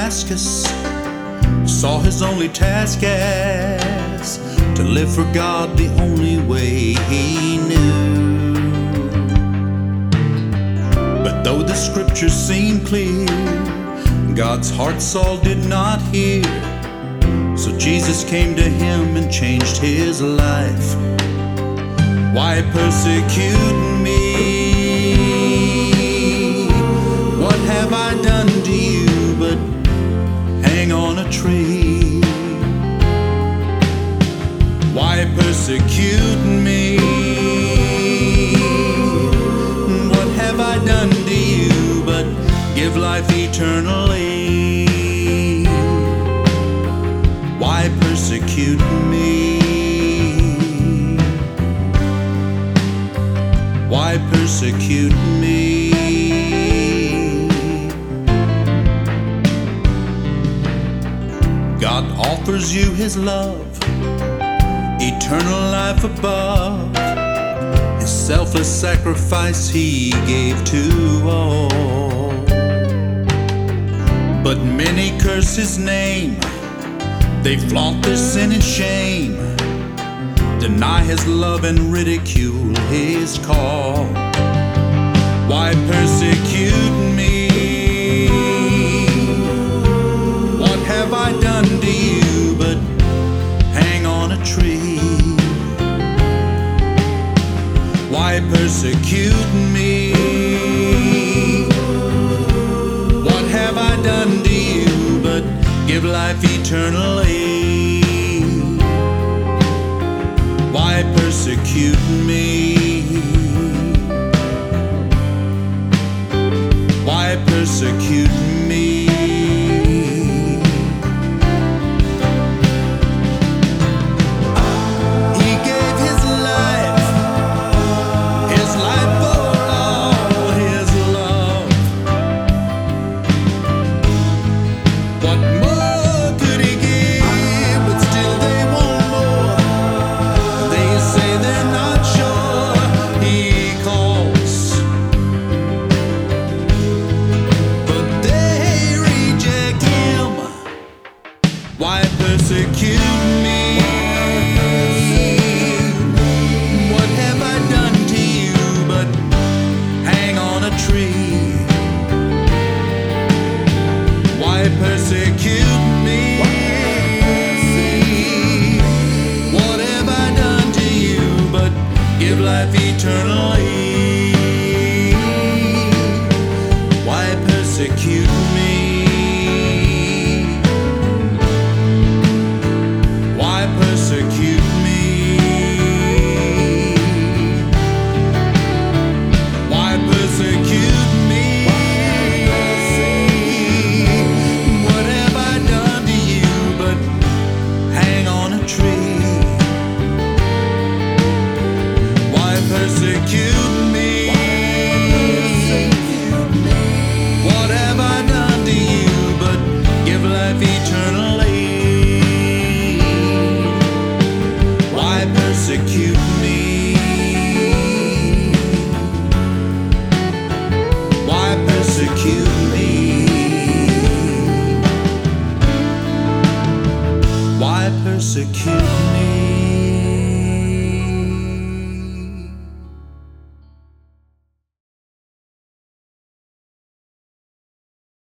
Damascus, saw his only task as to live for God the only way he knew. But though the scriptures seem clear, God's heart Saul did not hear. So Jesus came to him and changed his life. Why persecute me? What have I done to you but hang on a tree? Why persecute me? What have I done to you but give life eternally? Why persecute me? Why persecute me? God offers you his love, eternal life above. His selfless sacrifice he gave to all. But many curse his name, they flaunt their sin and shame, deny his love and ridicule his call. Why persecute me? What have I done to you but hang on a tree? Why persecute me? What have I done to you but give life eternally? Why persecute me? Why persecute me? He gave his life for all his love. What more could he give? But still they want more. They say they're not sure he calls, but they reject him. Why persecute me? What have I done to you but hang on a tree? Why persecute me? What have I done to you but give life eternally? Why persecute me? Why persecute me? Why persecute me? What have I done to you but hang on a tree? Why persecute me? What have I done to you but give life eternally? Why persecute me? Why persecute me? Why persecute me?